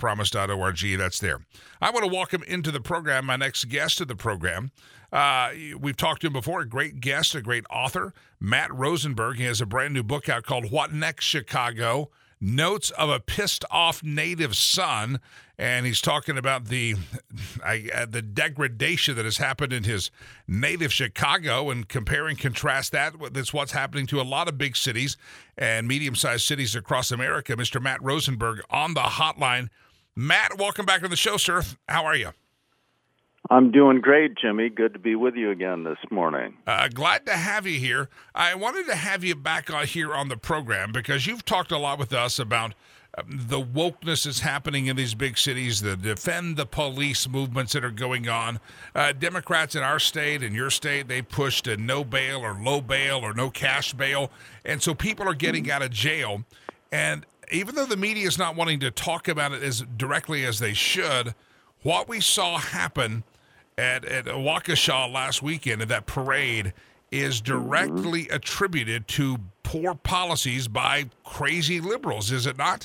faithpromise.org. That's there. I want to welcome into the program my next guest of the program. We've talked to him before, a great guest, a great author, Matt Rosenberg. He has a brand new book out called What Next, Chicago? Notes of a Pissed Off Native Son. And he's talking about the degradation that has happened in his native Chicago and compare and contrast that with what's happening to a lot of big cities and medium-sized cities across America. Mr. Matt Rosenberg on the hotline. Matt, welcome back on the show, sir. How are you? I'm doing great, Jimmy. Good to be with you again this morning. Glad to have you here. I wanted to have you back here on the program because you've talked a lot with us about the wokeness that's happening in these big cities, the defend the police movements that are going on. Democrats in our state and your state, they pushed a no bail or low bail or no cash bail. And so people are getting out of jail. And even though the media is not wanting to talk about it as directly as they should, what we saw happen at Waukesha last weekend at that parade is directly attributed to poor policies by crazy liberals, is it not?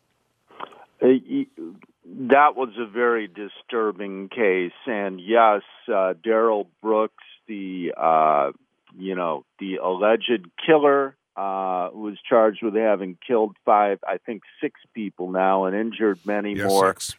That was a very disturbing case, and yes, Darrell Brooks, the alleged killer, who was charged with having killed 6 people now and injured many more, 6.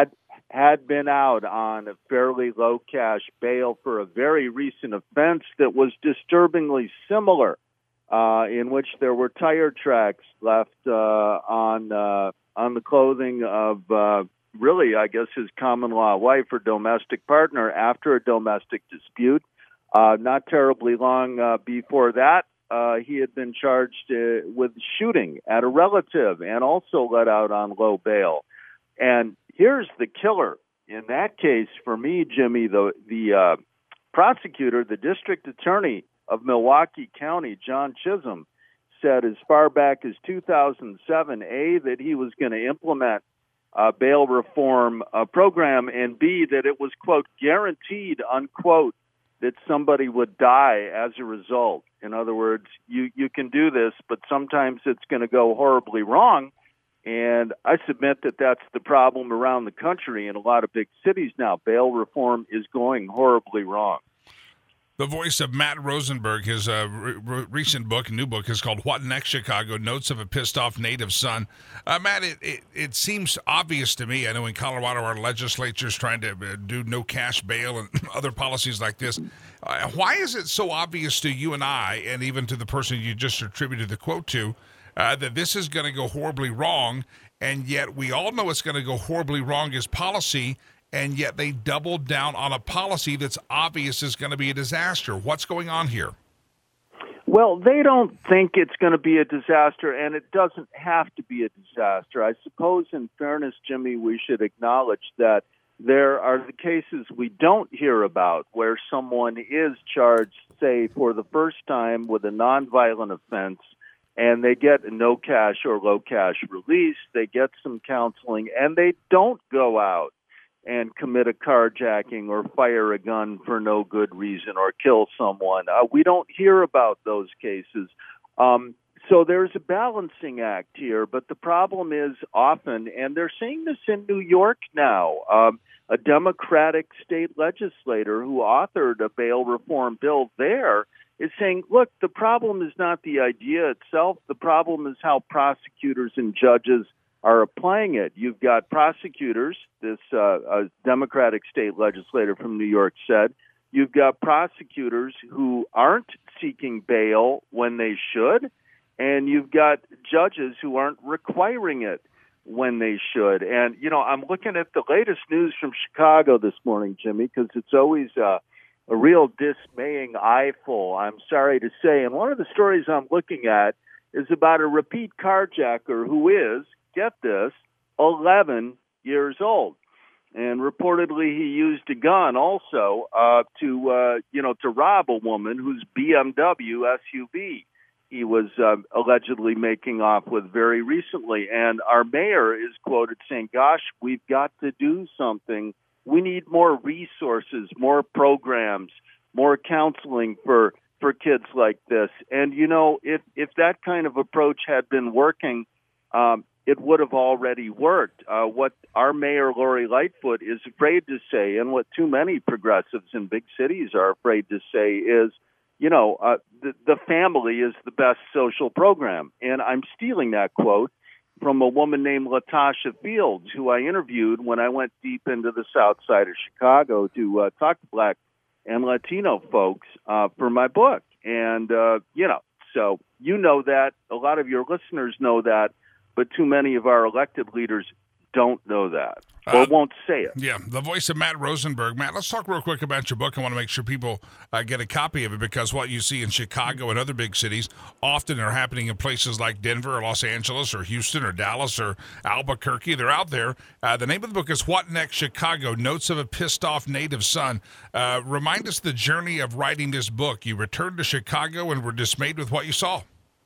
had been out on a fairly low cash bail for a very recent offense that was disturbingly similar, in which there were tire tracks left on the clothing of really, I guess, his common law wife or domestic partner after a domestic dispute. Not terribly long before that, he had been charged with shooting at a relative and also let out on low bail. And here's the killer. In that case, for me, Jimmy, the prosecutor, the district attorney of Milwaukee County, John Chisholm, said as far back as 2007, A, that he was going to implement a bail reform program, and B, that it was, quote, guaranteed, unquote, that somebody would die as a result. In other words, you can do this, but sometimes it's going to go horribly wrong. And I submit that that's the problem around the country in a lot of big cities now. Bail reform is going horribly wrong. The voice of Matt Rosenberg, his recent book, new book, is called What Next, Chicago? Notes of a Pissed Off Native Son. Matt, it seems obvious to me. I know in Colorado our legislature is trying to do no cash bail and other policies like this. Why is it so obvious to you and I, and even to the person you just attributed the quote to, that this is going to go horribly wrong, and yet we all know it's going to go horribly wrong as policy, and yet they doubled down on a policy that's obvious is going to be a disaster? What's going on here? Well, they don't think it's going to be a disaster, and it doesn't have to be a disaster. I suppose, in fairness, Jimmy, we should acknowledge that there are the cases we don't hear about where someone is charged, say, for the first time with a nonviolent offense, and they get a no cash or low cash release, they get some counseling, and they don't go out and commit a carjacking or fire a gun for no good reason or kill someone. We don't hear about those cases. So there's a balancing act here, but the problem is often, and they're seeing this in New York now, a Democratic state legislator who authored a bail reform bill there is saying, look, the problem is not the idea itself. The problem is how prosecutors and judges are applying it. You've got prosecutors, this Democratic state legislator from New York said, you've got prosecutors who aren't seeking bail when they should, and you've got judges who aren't requiring it when they should. And, I'm looking at the latest news from Chicago this morning, Jimmy, because it's always a real dismaying eyeful, I'm sorry to say. And one of the stories I'm looking at is about a repeat carjacker who is, get this, 11 years old. And reportedly he used a gun also to rob a woman whose BMW SUV he was allegedly making off with very recently. And our mayor is quoted saying, gosh, we've got to do something. We need more resources, more programs, more counseling for kids like this. And, if that kind of approach had been working, it would have already worked. What our mayor, Lori Lightfoot, is afraid to say, and what too many progressives in big cities are afraid to say is, the family is the best social program. And I'm stealing that quote from a woman named Latasha Fields, who I interviewed when I went deep into the south side of Chicago to talk to Black and Latino folks for my book. And, so that. A lot of your listeners know that, but too many of our elected leaders don't know that or won't say it. Yeah, the voice of Matt Rosenberg. Matt, let's talk real quick about your book. I want to make sure people get a copy of it, because what you see in Chicago and other big cities often are happening in places like Denver or Los Angeles or Houston or Dallas or Albuquerque. They're out there. The name of the book is What Next Chicago? Notes of a Pissed Off Native Son. Remind us the journey of writing this book. You returned to Chicago and were dismayed with what you saw.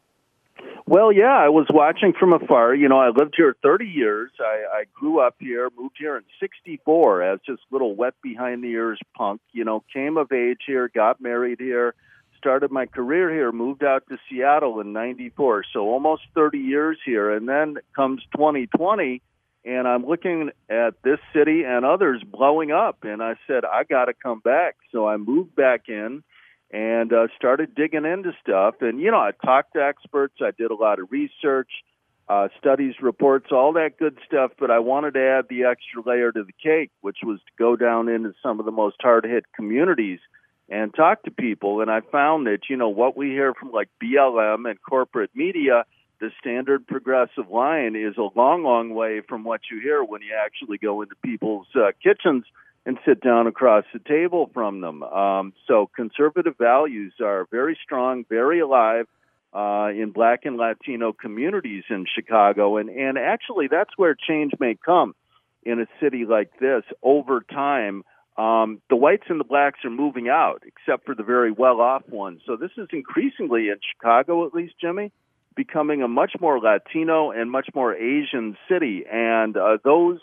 Well, yeah, I was watching from afar. I lived here 30 years. I grew up here, moved here in 1964 as just little wet behind the ears punk, came of age here, got married here, started my career here, moved out to Seattle in 1994. So almost 30 years here. And then comes 2020, and I'm looking at this city and others blowing up. And I said, I got to come back. So I moved back in and started digging into stuff. And, I talked to experts. I did a lot of research, studies, reports, all that good stuff. But I wanted to add the extra layer to the cake, which was to go down into some of the most hard-hit communities and talk to people. And I found that, what we hear from like BLM and corporate media, the standard progressive line is a long, long way from what you hear when you actually go into people's kitchens and sit down across the table from them. So conservative values are very strong, very alive in Black and Latino communities in Chicago. And actually, that's where change may come in a city like this. Over time, the whites and the blacks are moving out, except for the very well-off ones. So this is increasingly, in Chicago at least, Jimmy, becoming a much more Latino and much more Asian city. And those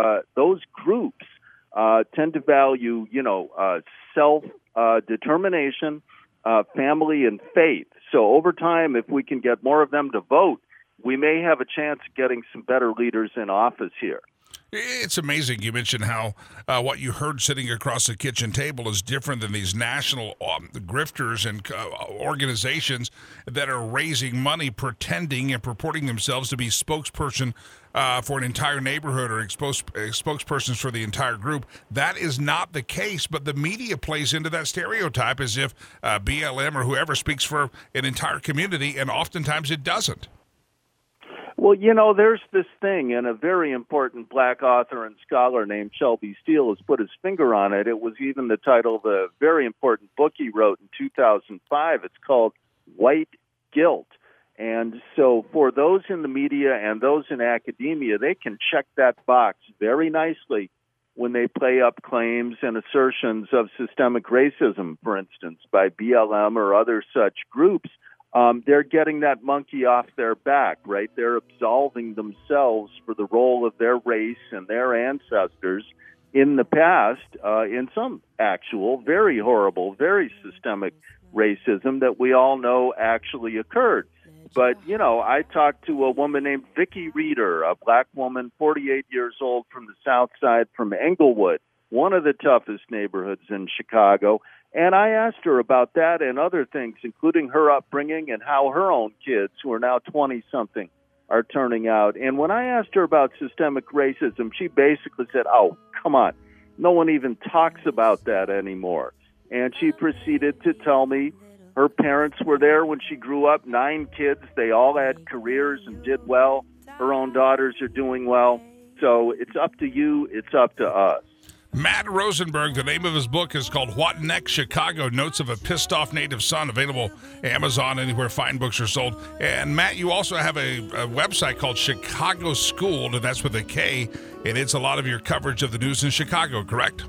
groups tend to value, self-determination, family, and faith. So over time, if we can get more of them to vote, we may have a chance of getting some better leaders in office here. It's amazing. You mentioned how what you heard sitting across the kitchen table is different than these national grifters and organizations that are raising money, pretending and purporting themselves to be spokesperson for an entire neighborhood or spokespersons for the entire group. That is not the case, but the media plays into that stereotype as if BLM or whoever speaks for an entire community, and oftentimes it doesn't. Well, there's this thing, and a very important Black author and scholar named Shelby Steele has put his finger on it. It was even the title of a very important book he wrote in 2005. It's called White Guilt. And so for those in the media and those in academia, they can check that box very nicely when they play up claims and assertions of systemic racism, for instance, by BLM or other such groups. They're getting that monkey off their back, right? They're absolving themselves for the role of their race and their ancestors in the past in some actual, very horrible, very systemic racism that we all know actually occurred. But, I talked to a woman named Vicki Reeder, a Black woman, 48 years old, from the South Side, from Englewood, one of the toughest neighborhoods in Chicago. And I asked her about that and other things, including her upbringing and how her own kids, who are now 20-something, are turning out. And when I asked her about systemic racism, she basically said, oh, come on, no one even talks about that anymore. And she proceeded to tell me her parents were there when she grew up, 9 kids. They all had careers and did well. Her own daughters are doing well. So it's up to you. It's up to us. Matt Rosenberg, the name of his book is called What Next Chicago? Notes of a Pissed Off Native Son, available Amazon, anywhere fine books are sold. And Matt, you also have a website called Chicago Schooled, and that's with a K, and it's a lot of your coverage of the news in Chicago, correct?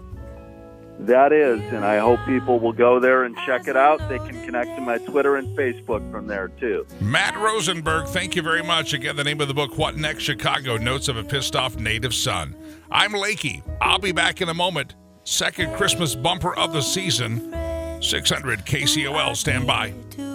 That is, and I hope people will go there and check it out. They can connect to my Twitter and Facebook from there, too. Matt Rosenberg, thank you very much. Again, the name of the book, What Next Chicago? Notes of a Pissed Off Native Son. I'm Lakey. I'll be back in a moment. Second Christmas bumper of the season. 600 KCOL, stand by.